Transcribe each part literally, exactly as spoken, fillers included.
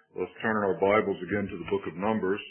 Let's turn our Bibles again to the book of Numbers.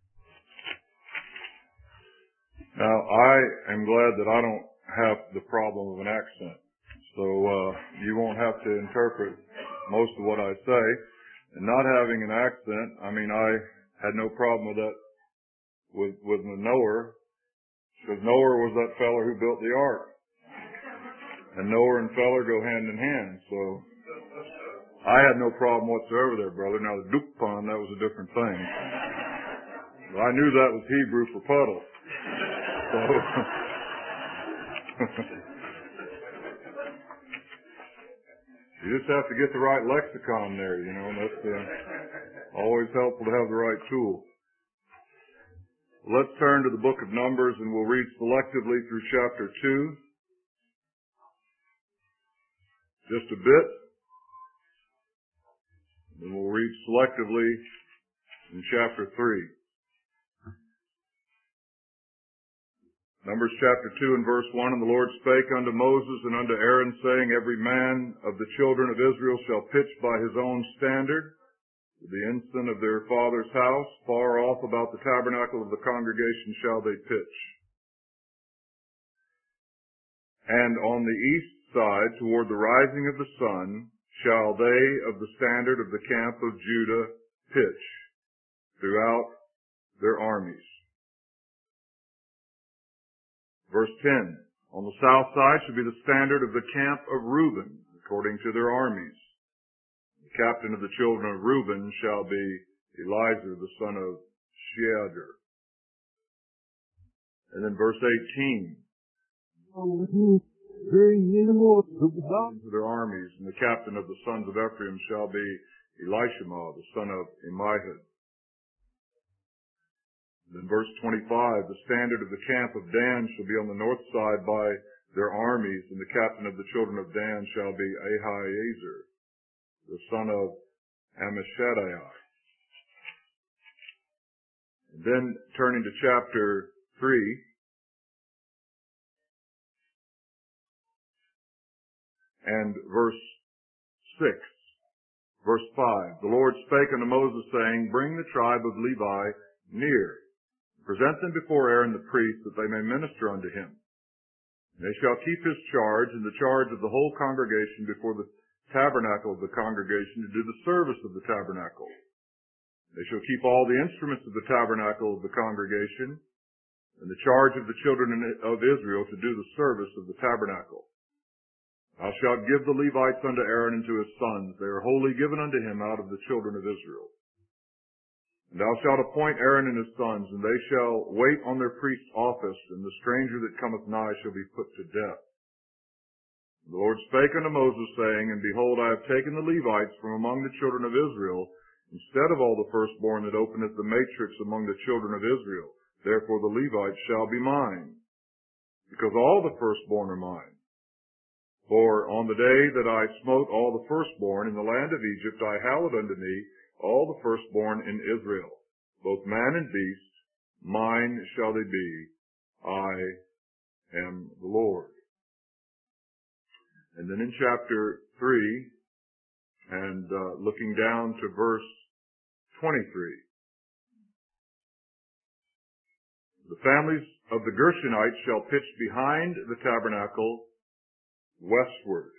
Now, I am glad that I don't have the problem of an accent. So uh, you won't have to interpret most of what I say. And not having an accent, I mean, I had no problem with that with, with Noah, because Noah was that feller who built the ark. And Noah and feller go hand in hand, so I had no problem whatsoever there, brother. Now, the dukpan, that was a different thing. But I knew that was Hebrew for puddle. So, you just have to get the right lexicon there, you know, and that's uh, always helpful to have the right tool. Let's turn to the book of Numbers, and we'll read selectively through chapter two. Just a bit. And we'll read selectively in chapter three. Numbers chapter two and verse one, And the Lord spake unto Moses and unto Aaron, saying, Every man of the children of Israel shall pitch by his own standard, with the ensign of their father's house, far off about the tabernacle of the congregation shall they pitch. And on the east side, toward the rising of the sun, shall they of the standard of the camp of Judah pitch throughout their armies. Verse ten, On the south side shall be the standard of the camp of Reuben, according to their armies. The captain of the children of Reuben shall be Elizur, the son of Sheader. And then verse eighteen, into their armies, and the captain of the sons of Ephraim shall be Elishama, the son of Ammihud. Then verse twenty-five, The standard of the camp of Dan shall be on the north side by their armies, and the captain of the children of Dan shall be Ahiezer, the son of Ammishaddai. And then turning to chapter three, and verse six, verse five, The Lord spake unto Moses, saying, Bring the tribe of Levi near, present them before Aaron the priest, that they may minister unto him. And they shall keep his charge and the charge of the whole congregation before the tabernacle of the congregation to do the service of the tabernacle. They shall keep all the instruments of the tabernacle of the congregation, and the charge of the children of Israel to do the service of the tabernacle. Thou shalt give the Levites unto Aaron and to his sons. They are wholly given unto him out of the children of Israel. And thou shalt appoint Aaron and his sons, and they shall wait on their priest's office, and the stranger that cometh nigh shall be put to death. And the Lord spake unto Moses, saying, And behold, I have taken the Levites from among the children of Israel, instead of all the firstborn that openeth the matrix among the children of Israel. Therefore the Levites shall be mine, because all the firstborn are mine. For on the day that I smote all the firstborn in the land of Egypt, I hallowed unto me all the firstborn in Israel, both man and beast, mine shall they be. I am the Lord. And then in chapter three, and uh, looking down to verse twenty-three, The families of the Gershonites shall pitch behind the tabernacle westward.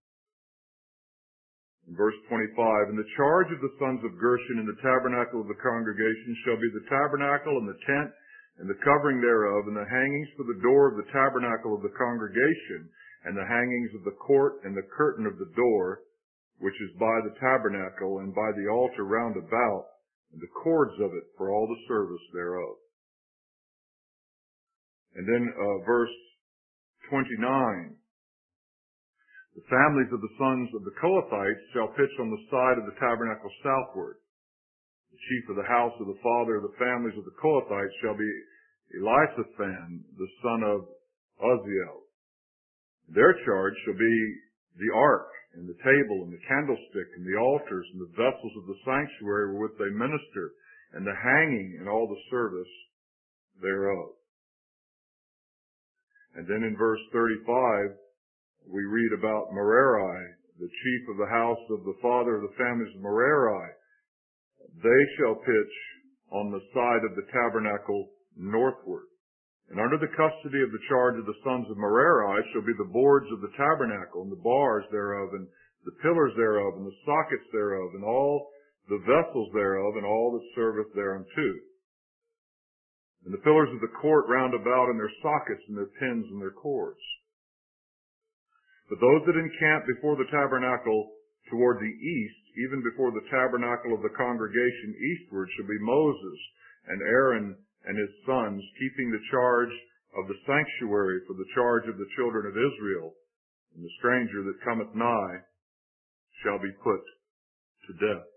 In verse twenty-five, And the charge of the sons of Gershon in the tabernacle of the congregation shall be the tabernacle and the tent and the covering thereof, and the hangings for the door of the tabernacle of the congregation, and the hangings of the court and the curtain of the door, which is by the tabernacle and by the altar round about, and the cords of it for all the service thereof. And then uh, verse twenty-nine, The families of the sons of the Kohathites shall pitch on the side of the tabernacle southward. The chief of the house of the father of the families of the Kohathites shall be Elisaphan, the son of Uzziel. Their charge shall be the ark, and the table, and the candlestick, and the altars, and the vessels of the sanctuary wherewith they minister, and the hanging and all the service thereof. And then in verse thirty-five, we read about Merari, the chief of the house of the father of the families of Merari, they shall pitch on the side of the tabernacle northward. And under the custody of the charge of the sons of Merari shall be the boards of the tabernacle, and the bars thereof, and the pillars thereof, and the sockets thereof, and all the vessels thereof, and all that serveth thereunto. And the pillars of the court round about, and their sockets, and their pins, and their cords. But those that encamp before the tabernacle toward the east, even before the tabernacle of the congregation eastward, shall be Moses and Aaron and his sons, keeping the charge of the sanctuary for the charge of the children of Israel. And the stranger that cometh nigh shall be put to death.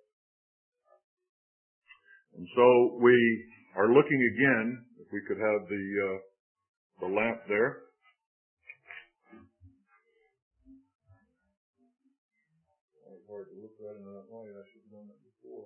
And so we are looking again, if we could have the uh, the lamp there. It's hard to look at it in that light. I should have done that before.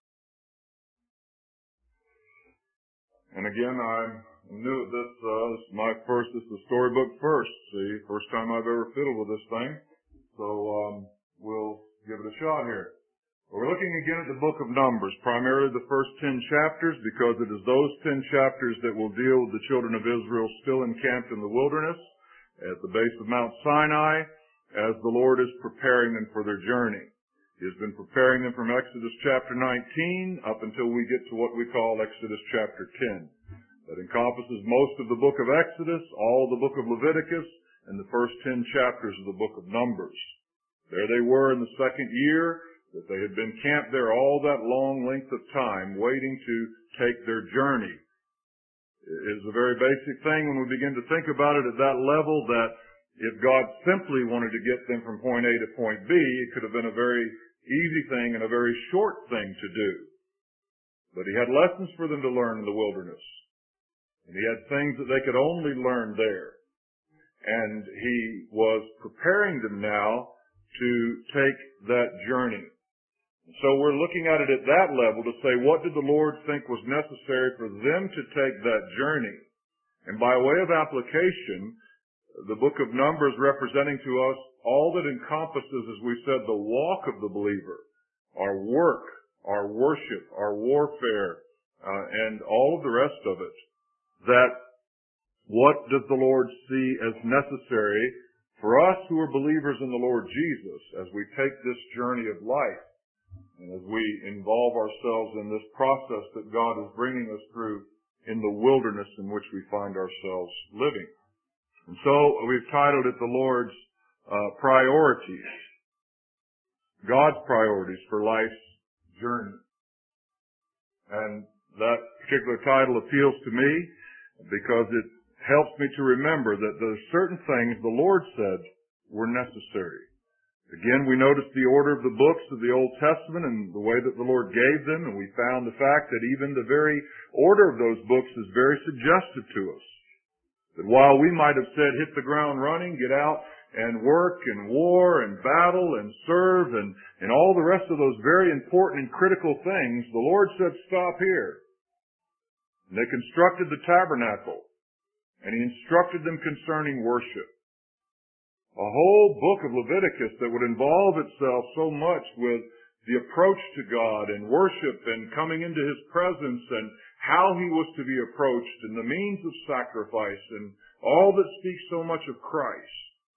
And again, I'm new at this. Uh, this is my first. This is the storybook first. See, first time I've ever fiddled with this thing. So um, we'll give it a shot here. We're looking again at the book of Numbers, primarily the first ten chapters, because it is those ten chapters that will deal with the children of Israel still encamped in the wilderness at the base of Mount Sinai, as the Lord is preparing them for their journey. He has been preparing them from Exodus chapter nineteen up until we get to what we call Exodus chapter ten. That encompasses most of the book of Exodus, all the book of Leviticus, and the first ten chapters of the book of Numbers. There they were in the second year, that they had been camped there all that long length of time, waiting to take their journey. It is a very basic thing when we begin to think about it at that level, that if God simply wanted to get them from point A to point B, it could have been a very easy thing and a very short thing to do. But He had lessons for them to learn in the wilderness. And He had things that they could only learn there. And He was preparing them now to take that journey. So we're looking at it at that level to say, what did the Lord think was necessary for them to take that journey? And by way of application, the book of Numbers representing to us all that encompasses, as we said, the walk of the believer, our work, our worship, our warfare, uh, and all of the rest of it. That what does the Lord see as necessary for us who are believers in the Lord Jesus as we take this journey of life? And as we involve ourselves in this process that God is bringing us through in the wilderness in which we find ourselves living. And so we've titled it The Lord's uh, Priorities. God's priorities for life's journey. And that particular title appeals to me because it helps me to remember that there's certain things the Lord said were necessary. Again, we noticed the order of the books of the Old Testament and the way that the Lord gave them, and we found the fact that even the very order of those books is very suggestive to us. That while we might have said, hit the ground running, get out and work and war and battle and serve and, and all the rest of those very important and critical things, the Lord said, stop here. And they constructed the tabernacle, and He instructed them concerning worship. A whole book of Leviticus that would involve itself so much with the approach to God and worship and coming into His presence and how He was to be approached and the means of sacrifice and all that speaks so much of Christ.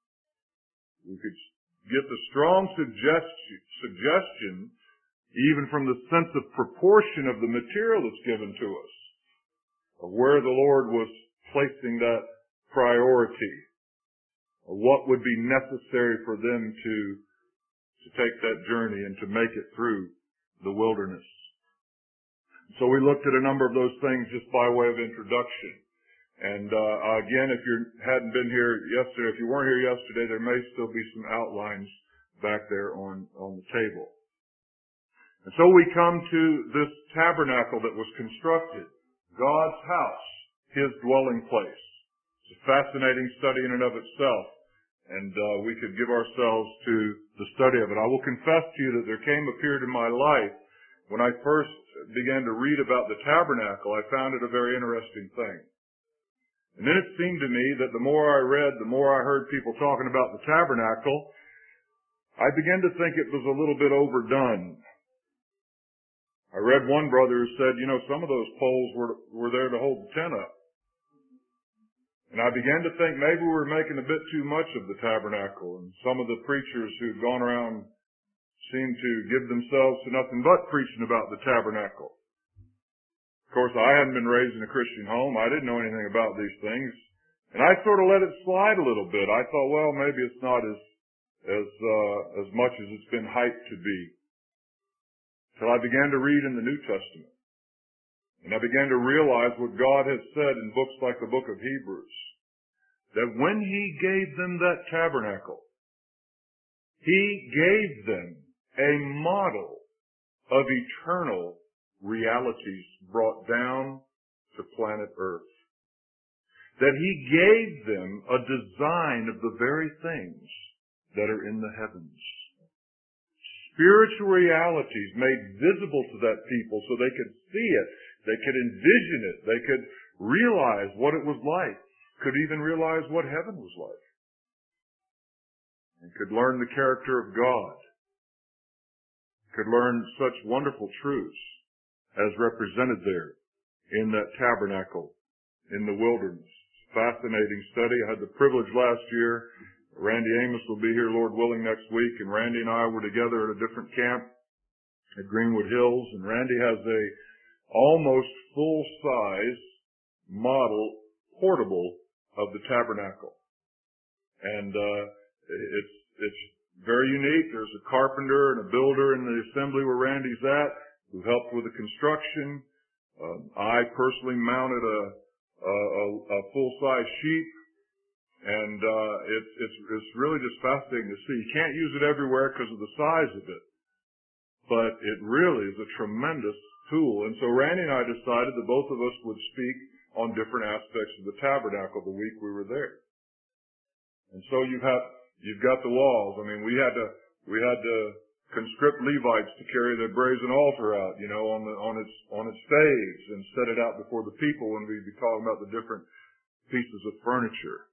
We could get the strong suggestion, suggestion even from the sense of proportion of the material that's given to us, of where the Lord was placing that priority. What would be necessary for them to, to take that journey and to make it through the wilderness. So we looked at a number of those things just by way of introduction. And uh, again, if you hadn't been here yesterday, if you weren't here yesterday, there may still be some outlines back there on, on the table. And so we come to this tabernacle that was constructed, God's house, His dwelling place. It's a fascinating study in and of itself, and uh, we could give ourselves to the study of it. I will confess to you that there came a period in my life when I first began to read about the tabernacle, I found it a very interesting thing. And then it seemed to me that the more I read, the more I heard people talking about the tabernacle, I began to think it was a little bit overdone. I read one brother who said, you know, some of those poles were, were there to hold the tent up. And I began to think maybe we were making a bit too much of the tabernacle, and some of the preachers who'd gone around seemed to give themselves to nothing but preaching about the tabernacle. Of course, I hadn't been raised in a Christian home. I didn't know anything about these things. And I sort of let it slide a little bit. I thought, well, maybe it's not as, as, uh, as much as it's been hyped to be. Till I began to read in the New Testament. And I began to realize what God has said in books like the book of Hebrews. That when He gave them that tabernacle, He gave them a model of eternal realities brought down to planet Earth. That He gave them a design of the very things that are in the heavens. Spiritual realities made visible to that people so they could see it, they could envision it, they could realize what it was like, could even realize what heaven was like, and could learn the character of God, could learn such wonderful truths as represented there in that tabernacle in the wilderness. Fascinating study. I had the privilege last year. Randy Amos will be here, Lord willing, next week, and Randy and I were together at a different camp at Greenwood Hills, and Randy has a almost full-size model, portable, of the tabernacle. And uh it's it's very unique. There's a carpenter and a builder in the assembly where Randy's at who helped with the construction. Um, I personally mounted a a, a, a full-size sheep, and uh it's it's it's really just fascinating to see. You can't use it everywhere because of the size of it, but it really is a tremendous tool. And so Randy and I decided that both of us would speak on different aspects of the tabernacle the week we were there. And so you have you've got the walls. I mean, we had to we had to conscript Levites to carry the brazen altar out, you know, on the on its on its staves and set it out before the people when we'd be talking about the different pieces of furniture.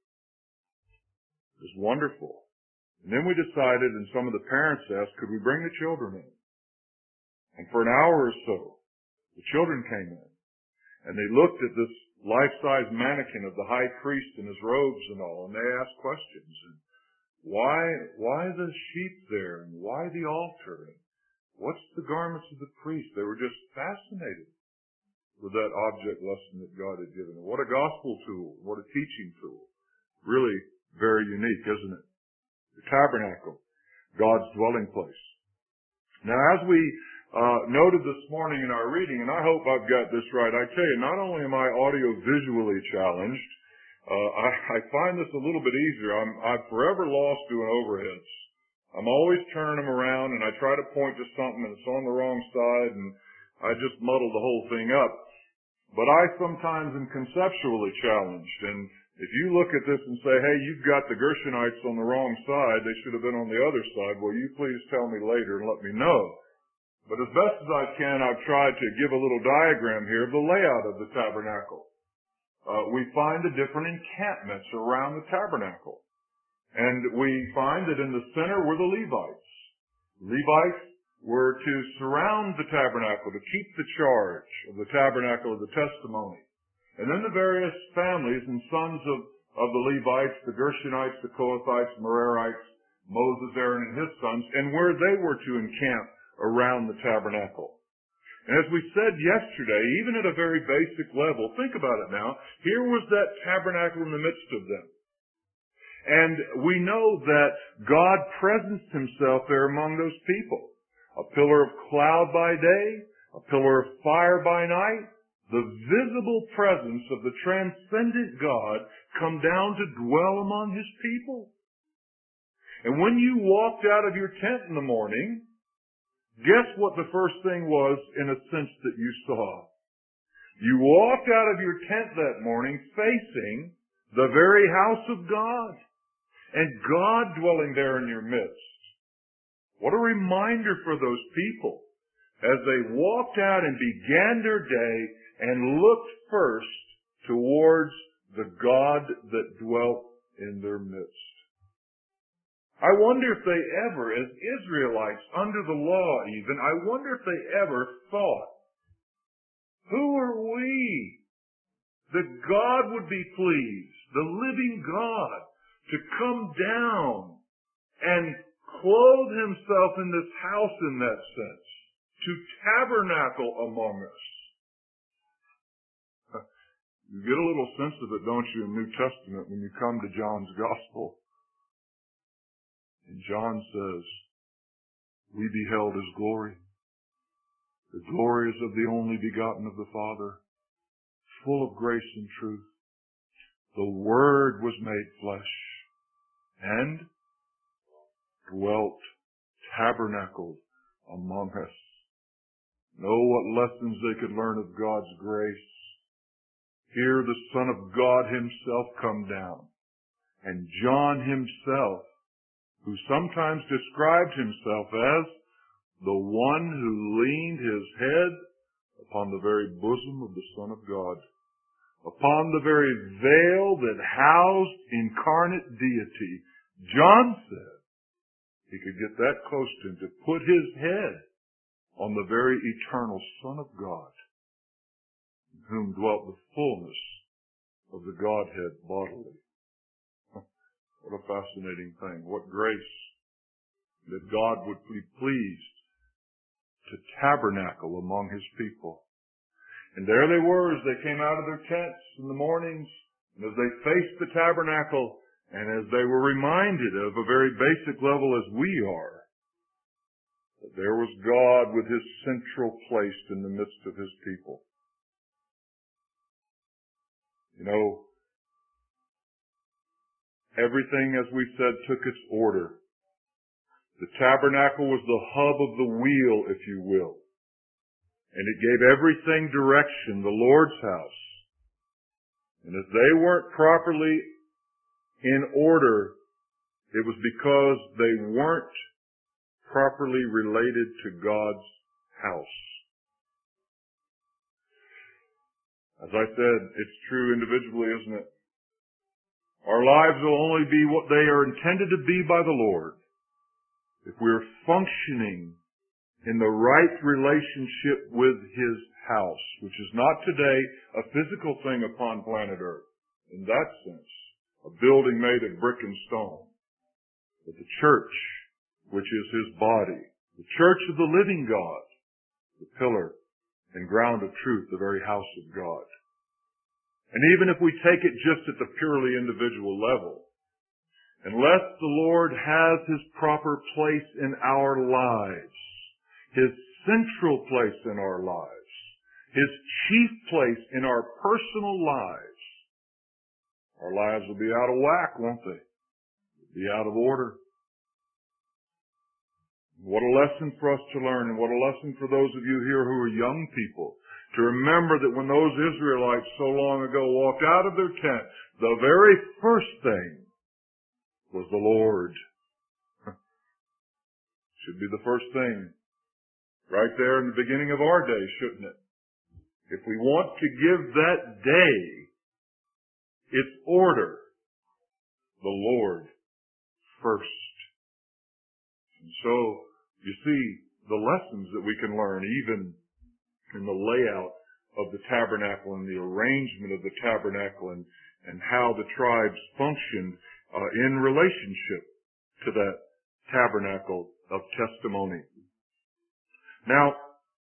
It was wonderful. And then we decided, and some of the parents asked, could we bring the children in? And for an hour or so, the children came in, and they looked at this life-size mannequin of the high priest in his robes and all, and they asked questions. And why, why the sheep there? And why the altar? And what's the garments of the priest? They were just fascinated with that object lesson that God had given them. What a gospel tool. What a teaching tool. Really very unique, isn't it? The tabernacle, God's dwelling place. Now, as we Uh, noted this morning in our reading, and I hope I've got this right. I tell you, not only am I audio-visually challenged, uh, I, I find this a little bit easier. I'm, I'm forever lost doing overheads. I'm always turning them around, and I try to point to something, and it's on the wrong side, and I just muddle the whole thing up. But I sometimes am conceptually challenged, and if you look at this and say, hey, you've got the Gershonites on the wrong side, they should have been on the other side, will you please tell me later and let me know? But as best as I can, I've tried to give a little diagram here of the layout of the tabernacle. Uh, we find the different encampments around the tabernacle. And we find that in the center were the Levites. Levites were to surround the tabernacle, to keep the charge of the tabernacle of the testimony. And then the various families and sons of, of the Levites, the Gershonites, the Kohathites, Merarites, Moses, Aaron, and his sons, and where they were to encamp around the tabernacle. And as we said yesterday, even at a very basic level, think about it now, here was that tabernacle in the midst of them. And we know that God presenced Himself there among those people. A pillar of cloud by day, a pillar of fire by night, the visible presence of the transcendent God come down to dwell among His people. And when you walked out of your tent in the morning, guess what the first thing was, in a sense, that you saw? You walked out of your tent that morning facing the very house of God, and God dwelling there in your midst. What a reminder for those people as they walked out and began their day and looked first towards the God that dwelt in their midst. I wonder if they ever, as Israelites under the law even, I wonder if they ever thought, who are we that God would be pleased, the living God, to come down and clothe himself in this house in that sense, to tabernacle among us. You get a little sense of it, don't you, in New Testament when you come to John's Gospel. And John says, we beheld his glory. The glory is of the only begotten of the Father, full of grace and truth. The Word was made flesh and dwelt, tabernacled among us. Know what lessons they could learn of God's grace. Here the Son of God himself come down. And John himself, who sometimes described himself as the one who leaned his head upon the very bosom of the Son of God, upon the very veil that housed incarnate deity, John said he could get that close to him, to put his head on the very eternal Son of God, in whom dwelt the fullness of the Godhead bodily. What a fascinating thing. What grace that God would be pleased to tabernacle among his people. And there they were as they came out of their tents in the mornings, and as they faced the tabernacle, and as they were reminded of a very basic level as we are, that there was God with his central place in the midst of his people. You know, everything, as we said, took its order. The tabernacle was the hub of the wheel, if you will. And it gave everything direction, the Lord's house. And if they weren't properly in order, it was because they weren't properly related to God's house. As I said, it's true individually, isn't it? Our lives will only be what they are intended to be by the Lord if we're functioning in the right relationship with his house, which is not today a physical thing upon planet Earth, in that sense, a building made of brick and stone. But the church, which is his body, the church of the living God, the pillar and ground of truth, the very house of God. And even if we take it just at the purely individual level, unless the Lord has his proper place in our lives, his central place in our lives, his chief place in our personal lives, our lives will be out of whack, won't they? They'll be out of order. What a lesson for us to learn, and what a lesson for those of you here who are young people, to remember that when those Israelites so long ago walked out of their tent, the very first thing was the Lord. Should be the first thing right there in the beginning of our day, shouldn't it? If we want to give that day its order, the Lord first. And so, you see, the lessons that we can learn even in the layout of the tabernacle and the arrangement of the tabernacle and, and how the tribes functioned uh, in relationship to that tabernacle of testimony. Now,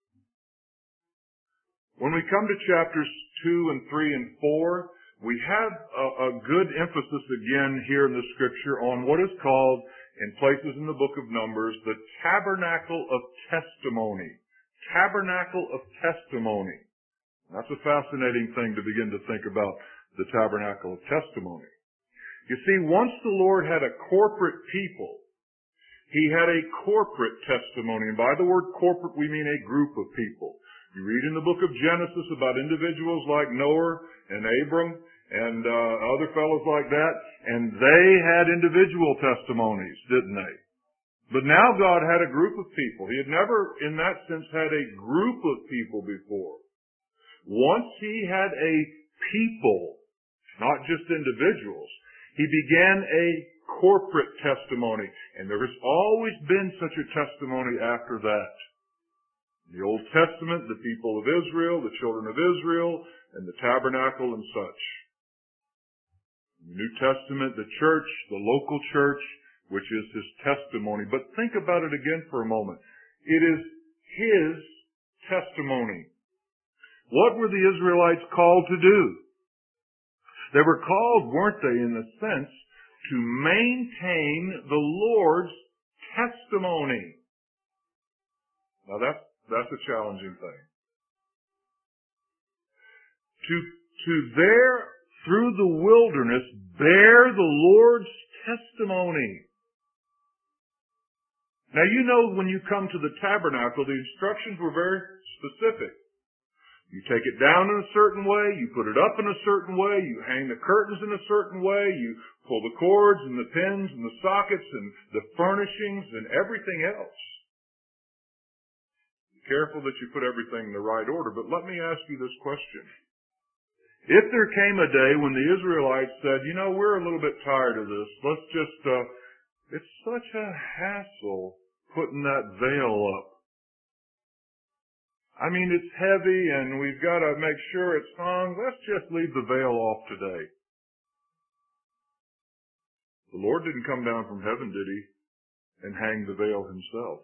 when we come to chapters two and three and four, we have a, a good emphasis again here in the scripture on what is called, in places in the book of Numbers, the tabernacle of testimony. Tabernacle of testimony. That's a fascinating thing to begin to think about, the tabernacle of testimony. You see, once the Lord had a corporate people, he had a corporate testimony. And by the word corporate, we mean a group of people. You read in the book of Genesis about individuals like Noah and Abram and uh, other fellows like that, and they had individual testimonies, didn't they? But now God had a group of people. He had never, in that sense, had a group of people before. Once he had a people, not just individuals, he began a corporate testimony. And there has always been such a testimony after that. In the Old Testament, the people of Israel, the children of Israel, and the tabernacle and such. In the New Testament, the church, the local church, which is his testimony. But think about it again for a moment. It is his testimony. What were the Israelites called to do? They were called, weren't they, in a sense, to maintain the Lord's testimony. Now that's, that's a challenging thing. To, to there, through the wilderness, bear the Lord's testimony. Now you know when you come to the tabernacle, the instructions were very specific. You take it down in a certain way, you put it up in a certain way, you hang the curtains in a certain way, you pull the cords and the pins and the sockets and the furnishings and everything else. Be careful that you put everything in the right order, but let me ask you this question. If there came a day when the Israelites said, you know, we're a little bit tired of this, let's just, uh, it's such a hassle putting that veil up. I mean, it's heavy and we've got to make sure it's hung. Let's just leave the veil off today. The Lord didn't come down from heaven, did he, and hang the veil himself.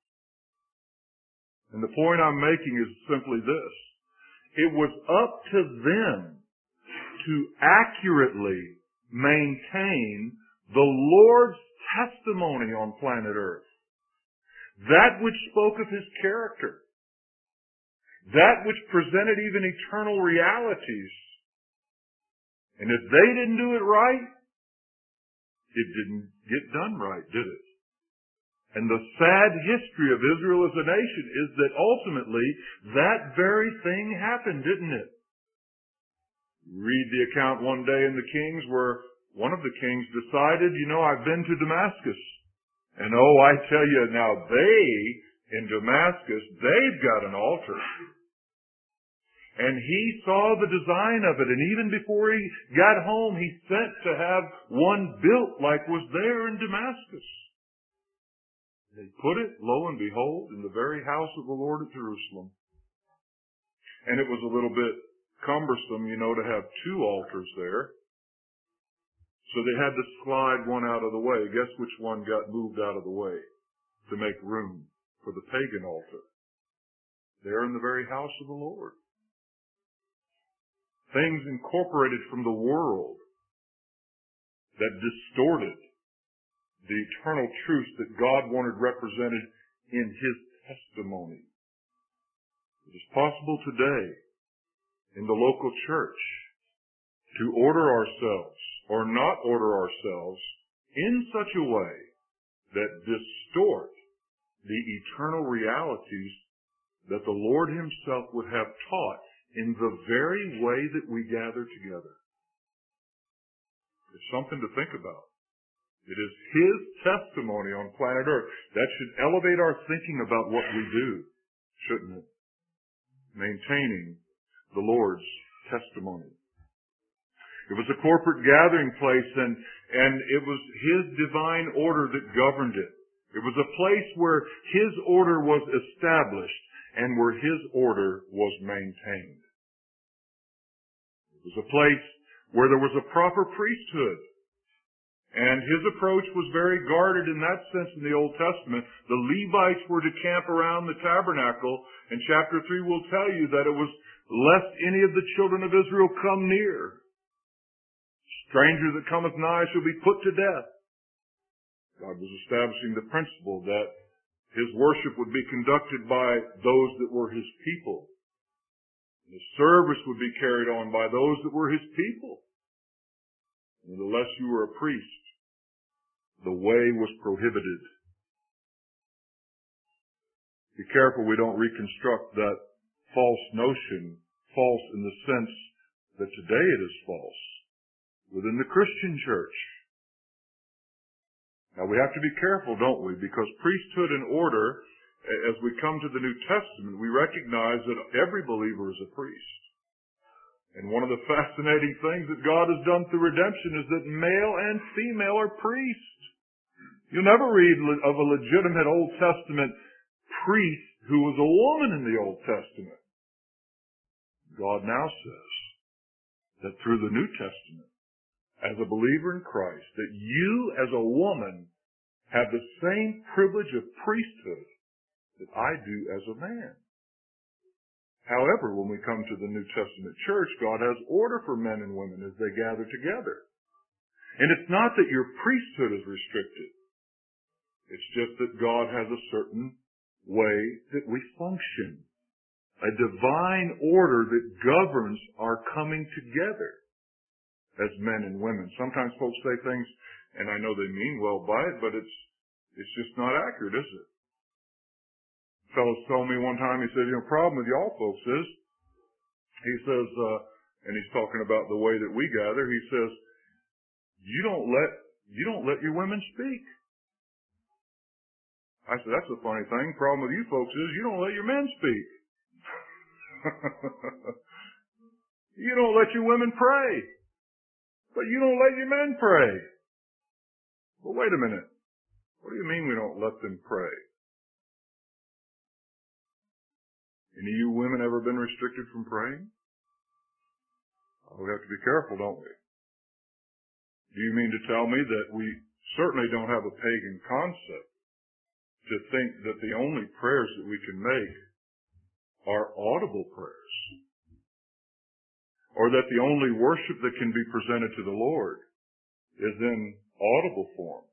And the point I'm making is simply this. It was up to them to accurately maintain the Lord's testimony on planet Earth. That which spoke of his character. That which presented even eternal realities. And if they didn't do it right, it didn't get done right, did it? And the sad history of Israel as a nation is that ultimately that very thing happened, didn't it? Read the account one day in the Kings where one of the kings decided, you know, I've been to Damascus. And oh, I tell you now, they in Damascus, they've got an altar. And he saw the design of it, and even before he got home, he sent to have one built like was there in Damascus. They put it, lo and behold, in the very house of the Lord at Jerusalem. And it was a little bit cumbersome, you know, to have two altars there. So they had to slide one out of the way. Guess which one got moved out of the way to make room for the pagan altar? There in the very house of the Lord. Things incorporated from the world that distorted the eternal truths that God wanted represented in his testimony. It is possible today in the local church to order ourselves or not order ourselves in such a way that distort the eternal realities that the Lord himself would have taught in the very way that we gather together. It's something to think about. It is his testimony on planet Earth that should elevate our thinking about what we do, shouldn't it? Maintaining the Lord's testimony. It was a corporate gathering place, and, and it was his divine order that governed it. It was a place where his order was established and where his order was maintained. It was a place where there was a proper priesthood. And his approach was very guarded in that sense in the Old Testament. The Levites were to camp around the tabernacle, and chapter three will tell you that it was lest any of the children of Israel come near. Stranger that cometh nigh shall be put to death. God was establishing the principle that his worship would be conducted by those that were his people. The service would be carried on by those that were his people. And unless you were a priest, the way was prohibited. Be careful we don't reconstruct that false notion, false in the sense that today it is false, within the Christian church. Now we have to be careful, don't we? Because priesthood and order, as we come to the New Testament, we recognize that every believer is a priest. And one of the fascinating things that God has done through redemption is that male and female are priests. You'll never read of a legitimate Old Testament priest who was a woman in the Old Testament. God now says that through the New Testament, as a believer in Christ, that you as a woman have the same privilege of priesthood that I do as a man. However, when we come to the New Testament church, God has order for men and women as they gather together. And it's not that your priesthood is restricted. It's just that God has a certain way that we function. A divine order that governs our coming together as men and women. Sometimes folks say things, and I know they mean well by it, but it's it's just not accurate, is it? A fellow told me one time, he said, you know, the problem with y'all folks is, he says, uh, and he's talking about the way that we gather, he says, you don't let, you don't let your women speak. I said, that's a funny thing. Problem with you folks is you don't let your men speak. You don't let your women pray. But you don't let your men pray. Well, wait a minute. What do you mean we don't let them pray? Any of you women ever been restricted from praying? Oh, we have to be careful, don't we? Do you mean to tell me that we certainly don't have a pagan concept to think that the only prayers that we can make are audible prayers? Or that the only worship that can be presented to the Lord is in audible form?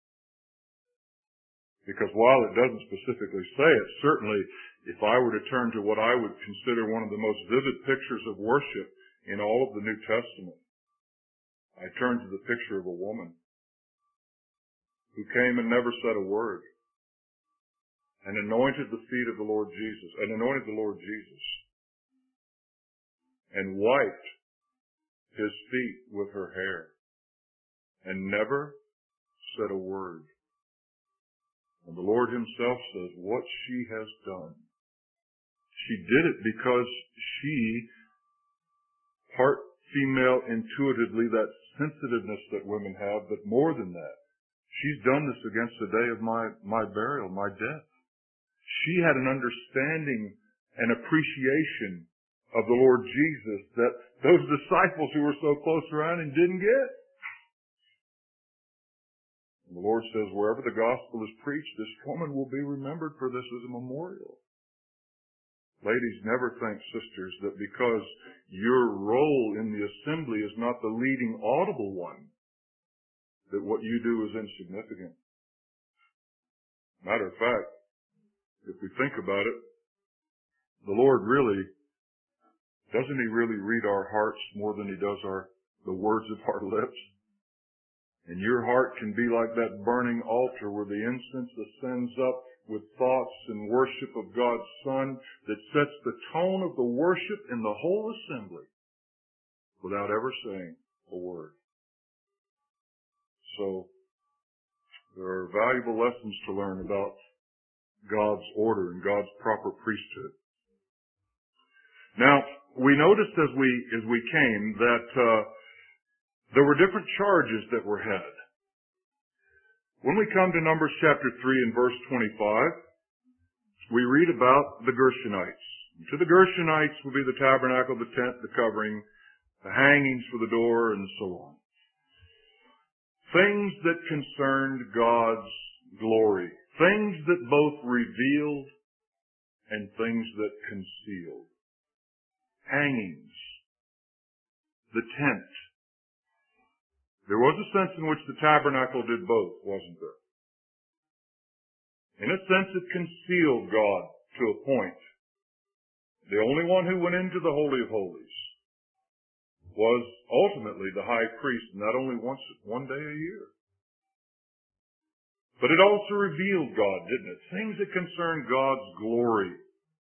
Because while it doesn't specifically say it, certainly if I were to turn to what I would consider one of the most vivid pictures of worship in all of the New Testament, I turn to the picture of a woman who came and never said a word and anointed the feet of the Lord Jesus, and anointed the Lord Jesus, and wiped his feet with her hair, and never said a word. And the Lord himself says, what she has done, she did it because she, part female intuitively, that sensitiveness that women have, but more than that, she's done this against the day of my, my burial, my death. She had an understanding and appreciation of the Lord Jesus that those disciples who were so close around him didn't get. And the Lord says, wherever the gospel is preached, this woman will be remembered for this as a memorial. Ladies, never think, sisters, that because your role in the assembly is not the leading audible one, that what you do is insignificant. Matter of fact, if we think about it, the Lord really, doesn't he really read our hearts more than he does our the words of our lips? And your heart can be like that burning altar where the incense ascends up with thoughts and worship of God's Son that sets the tone of the worship in the whole assembly without ever saying a word. So, there are valuable lessons to learn about God's order and God's proper priesthood. Now, we noticed as we as we came that uh, there were different charges that were had. When we come to Numbers chapter three and verse twenty-five, we read about the Gershonites. To the Gershonites will be the tabernacle, the tent, the covering, the hangings for the door, and so on. Things that concerned God's glory. Things that both revealed and things that concealed. Hangings. The tent. There was a sense in which the tabernacle did both, wasn't there? In a sense, it concealed God to a point. The only one who went into the Holy of Holies was ultimately the high priest, and that only once, one day a year. But it also revealed God, didn't it? Things that concern God's glory.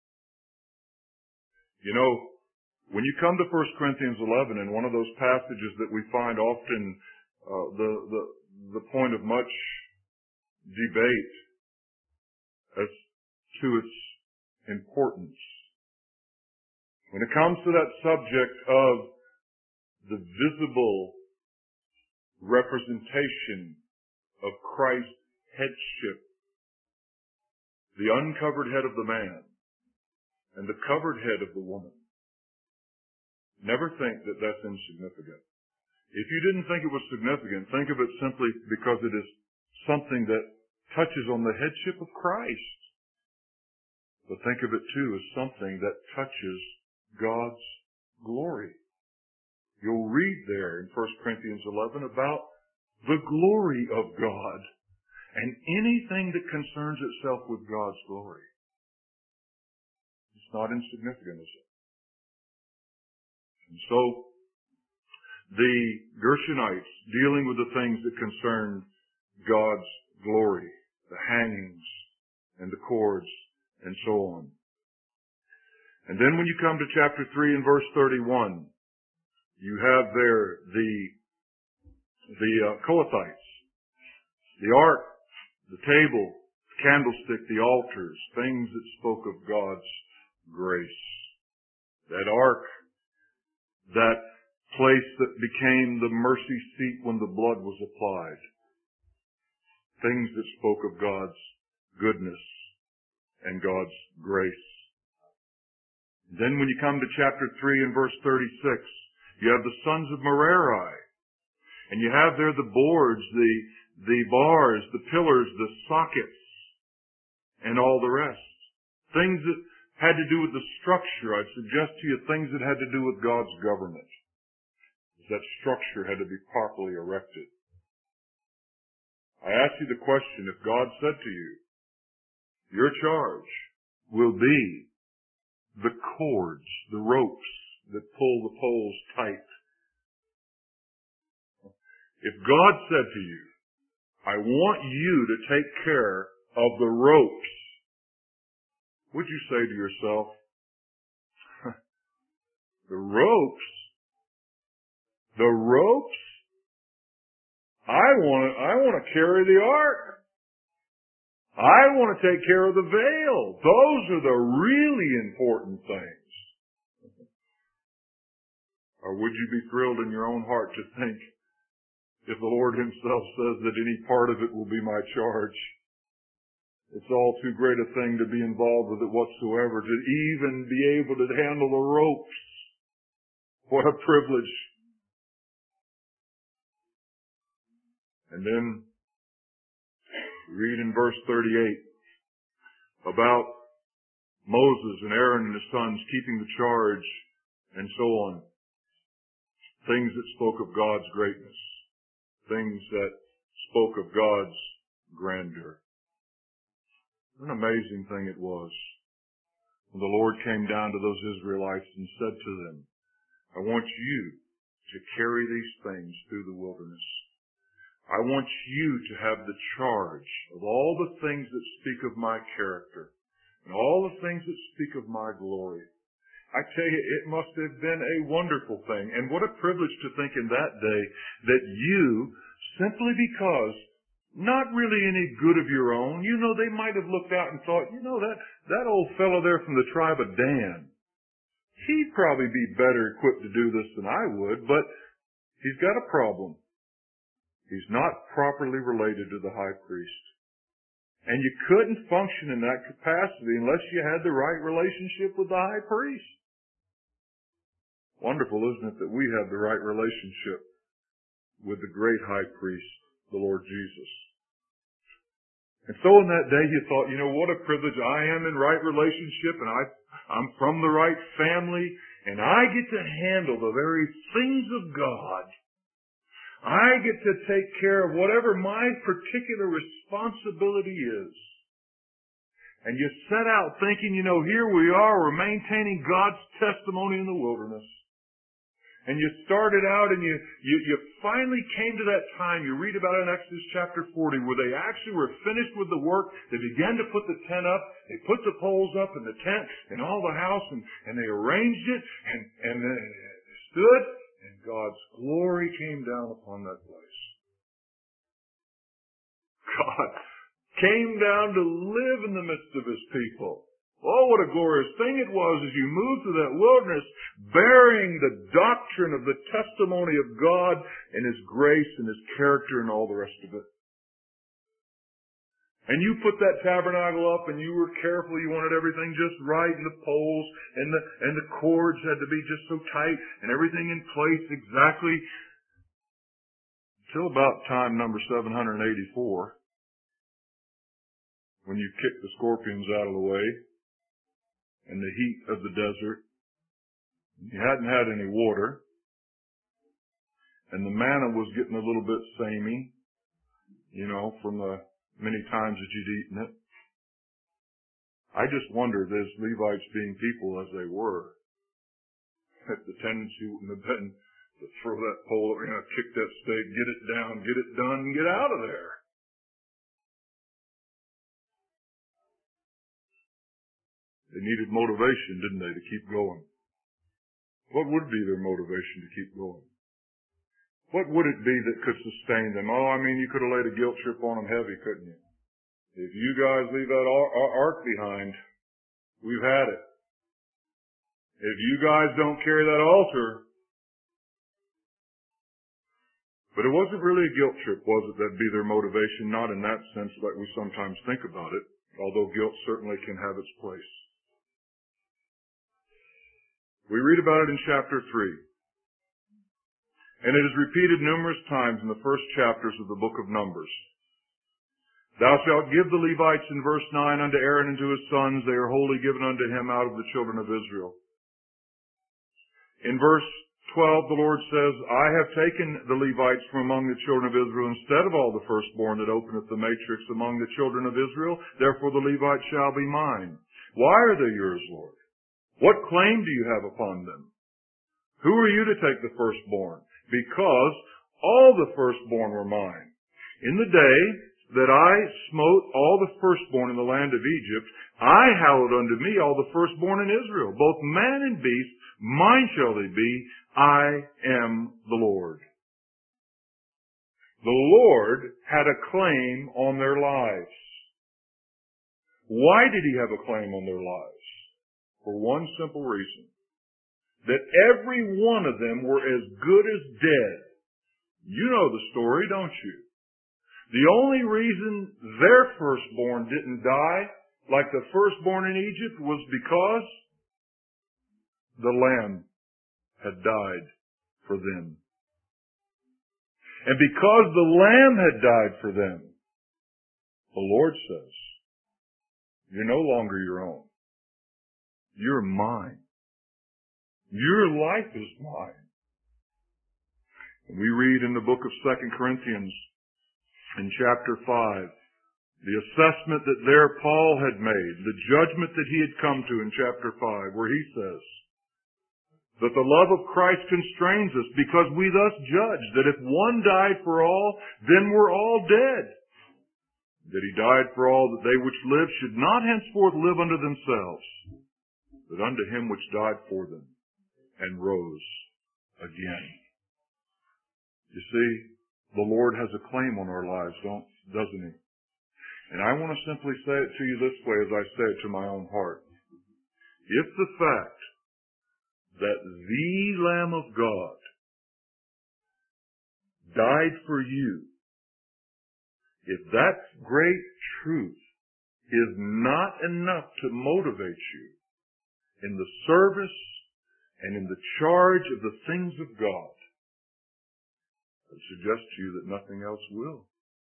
You know, when you come to First Corinthians eleven, in one of those passages that we find often uh, the, the, the point of much debate as to its importance, When it comes to that subject of the visible representation of Christ's headship, the uncovered head of the man and the covered head of the woman, never think that that's insignificant. If you didn't think it was significant, think of it simply because it is something that touches on the headship of Christ. But think of it too as something that touches God's glory. You'll read there in First Corinthians eleven about the glory of God and anything that concerns itself with God's glory. It's not insignificant, is it? And so, the Gershonites, dealing with the things that concerned God's glory, the hangings and the cords and so on. And then when you come to chapter three and verse thirty-one, you have there the, the uh, Kohathites, the ark, the table, the candlestick, the altars, things that spoke of God's grace. That ark, that place that became the mercy seat when the blood was applied. Things that spoke of God's goodness and God's grace. Then when you come to chapter three and verse thirty-six, you have the sons of Merari. And you have there the boards, the, the bars, the pillars, the sockets, and all the rest. Things that had to do with the structure. I'd suggest to you things that had to do with God's government. That structure had to be properly erected. I ask you the question, if God said to you, your charge will be the cords, the ropes that pull the poles tight. If God said to you, I want you to take care of the ropes, would you say to yourself, the ropes? The ropes? I want to, I want to carry the ark. I want to take care of the veil. Those are the really important things. Or would you be thrilled in your own heart to think, if the Lord Himself says that any part of it will be my charge, it's all too great a thing to be involved with it whatsoever, to even be able to handle the ropes. What a privilege. And then read in verse thirty-eight about Moses and Aaron and his sons keeping the charge and so on. Things that spoke of God's greatness. Things that spoke of God's grandeur. What an amazing thing it was when the Lord came down to those Israelites and said to them, I want you to carry these things through the wilderness. I want you to have the charge of all the things that speak of my character and all the things that speak of my glory. I tell you, it must have been a wonderful thing. And what a privilege to think in that day that you, simply because not really any good of your own, you know, they might have looked out and thought, you know, that, that old fellow there from the tribe of Dan, he'd probably be better equipped to do this than I would, but he's got a problem. He's not properly related to the high priest. And you couldn't function in that capacity unless you had the right relationship with the high priest. Wonderful, isn't it, that we have the right relationship with the great high priest, the Lord Jesus. And so in that day you thought, you know, what a privilege. I am in right relationship and I, I'm from the right family and I get to handle the very things of God. I get to take care of whatever my particular responsibility is. And you set out thinking, you know, here we are, we're maintaining God's testimony in the wilderness. And you started out and you, you, you finally came to that time, you read about it in Exodus chapter forty, where they actually were finished with the work. They began to put the tent up, they put the poles up in the tent and all the house, and, and they arranged it, and, and they stood, and God's glory came down upon that place. God came down to live in the midst of His people. Oh, what a glorious thing it was as you moved through that wilderness, bearing the doctrine of the testimony of God and His grace and His character and all the rest of it. And you put that tabernacle up and you were careful, you wanted everything just right, and the poles and the, and the cords had to be just so tight and everything in place exactly until about time number seven hundred eighty-four, when you kicked the scorpions out of the way and the heat of the desert. You hadn't had any water and the manna was getting a little bit samey, you know, from the many times that you'd eaten it. I just wondered, as Levites being people as they were, that the tendency wouldn't have been to throw that pole, you know, kick that stake, get it down, get it done, and get out of there. They needed motivation, didn't they, to keep going? What would be their motivation to keep going? What would it be that could sustain them? Oh, I mean, you could have laid a guilt trip on them heavy, couldn't you? If you guys leave that ark behind, we've had it. If you guys don't carry that altar. But it wasn't really a guilt trip, was it? That'd be their motivation, not in that sense like we sometimes think about it, although guilt certainly can have its place. We read about it in chapter three. And it is repeated numerous times in the first chapters of the book of Numbers. Thou shalt give the Levites in verse nine unto Aaron and to his sons. They are wholly given unto him out of the children of Israel. In verse twelve, the Lord says, I have taken the Levites from among the children of Israel instead of all the firstborn that openeth the matrix among the children of Israel. Therefore the Levites shall be mine. Why are they yours, Lord? What claim do you have upon them? Who are you to take the firstborn? Because all the firstborn were mine. In the day that I smote all the firstborn in the land of Egypt, I hallowed unto me all the firstborn in Israel. Both man and beast, mine shall they be. I am the Lord. The Lord had a claim on their lives. Why did He have a claim on their lives? For one simple reason. That every one of them were as good as dead. You know the story, don't you? The only reason their firstborn didn't die like the firstborn in Egypt was because the Lamb had died for them. And because the Lamb had died for them, the Lord says, you're no longer your own. You're mine. Your life is mine. And we read in the book of Second Corinthians in chapter five, the assessment that there Paul had made, the judgment that he had come to in chapter five, where he says that the love of Christ constrains us because we thus judge that if one died for all, then we're all dead. That He died for all, that they which live should not henceforth live unto themselves, but unto Him which died for them and rose again. You see, the Lord has a claim on our lives, don't, doesn't He? And I want to simply say it to you this way as I say it to my own heart. If the fact that the Lamb of God died for you, if that great truth is not enough to motivate you in the service and in the charge of the things of God, I suggest to you that nothing else will.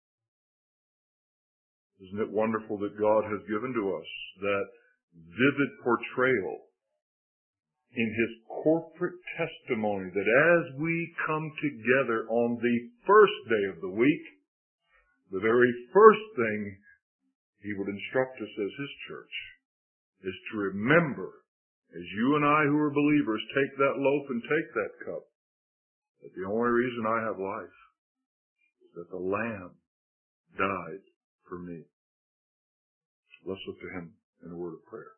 Isn't it wonderful that God has given to us that vivid portrayal in His corporate testimony that as we come together on the first day of the week, the very first thing He would instruct us as His church is to remember, as you and I who are believers take that loaf and take that cup, that the only reason I have life is that the Lamb died for me. Let's look to Him in a word of prayer.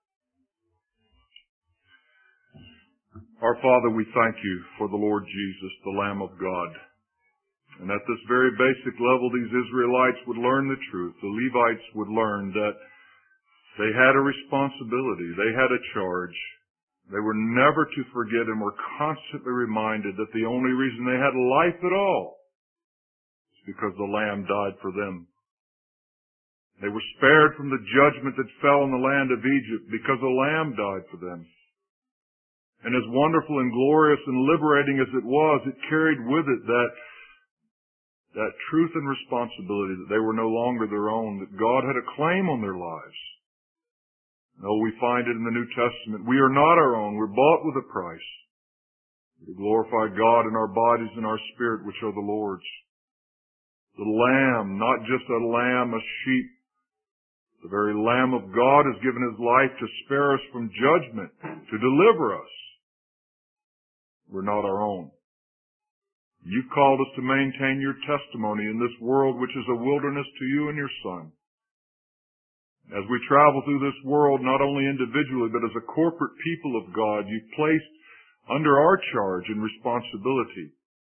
Our Father, we thank You for the Lord Jesus, the Lamb of God. And at this very basic level, these Israelites would learn the truth. The Levites would learn that They had a responsibility. They had a charge. They were never to forget and were constantly reminded that the only reason they had life at all is because the Lamb died for them. They were spared from the judgment that fell on the land of Egypt because the Lamb died for them. And as wonderful and glorious and liberating as it was, it carried with it that, that truth and responsibility that they were no longer their own, that God had a claim on their lives. No, we find it in the New Testament. We are not our own. We're bought with a price. We glorify God in our bodies and our spirit, which are the Lord's. The Lamb, not just a lamb, a sheep. The very Lamb of God has given His life to spare us from judgment, to deliver us. We're not our own. You've called us to maintain your testimony in this world which is a wilderness to you and your Son. As we travel through this world, not only individually, but as a corporate people of God, you've placed under our charge and responsibility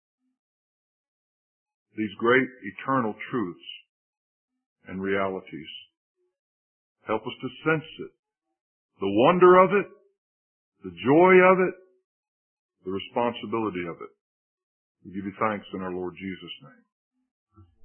these great eternal truths and realities. Help us to sense it, the wonder of it, the joy of it, the responsibility of it. We give you thanks in our Lord Jesus' name.